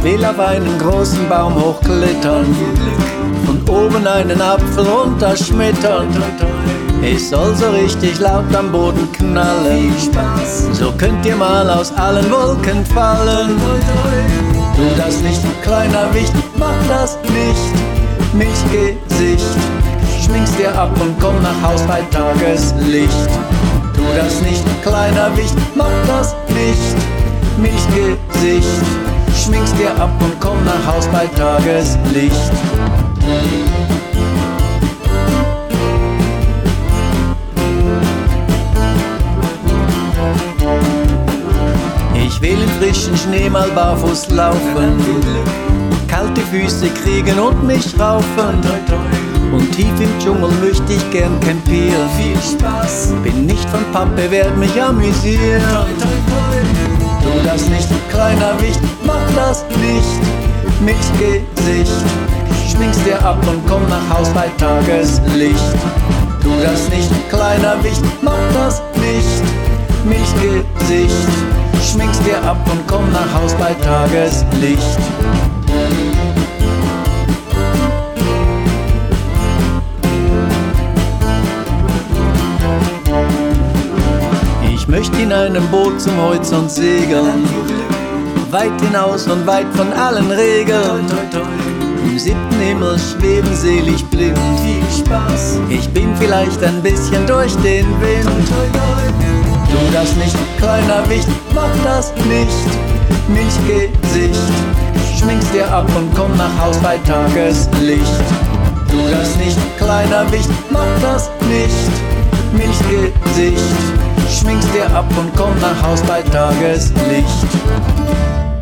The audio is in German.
will auf einen großen Baum hochklettern, von oben einen Apfel runterschmettern. Es soll so richtig laut am Boden knallen, so könnt ihr mal aus allen Wolken fallen. Tu das nicht, kleiner Wicht, mach das nicht. Milchgesicht, schminkst dir ab und komm nach Haus bei Tageslicht. Tu das nicht, kleiner Wicht, mach das nicht. Milchgesicht, schminkst dir ab und komm nach Haus bei Tageslicht. Ich will im frischen Schnee mal barfuß laufen, kalte Füße kriegen und mich raufen. Und tief im Dschungel möchte ich gern campieren. Viel Spaß, bin nicht von Pappe, werd mich amüsieren. Tu das nicht, kleiner Wicht, mach das nicht. Milchgesicht, schminkst dir ab und komm nach Haus bei Tageslicht. Tu das nicht, kleiner Wicht, mach das nicht. Milchgesicht, schminkst dir ab und komm nach Haus bei Tageslicht. Ich möchte in einem Boot zum Horizont segeln, weit hinaus und weit von allen Regeln. Im 7. Himmel schweben, selig blind. Viel Spaß, ich bin vielleicht ein bisschen durch den Wind. Tu das nicht, kleiner Wicht, mach das nicht. Milchgesicht, schminkst dir ab und komm nach Haus bei Tageslicht. Tu das nicht, kleiner Wicht, mach das nicht. Milchgesicht, schminkst dir ab und komm nach Haus bei Tageslicht.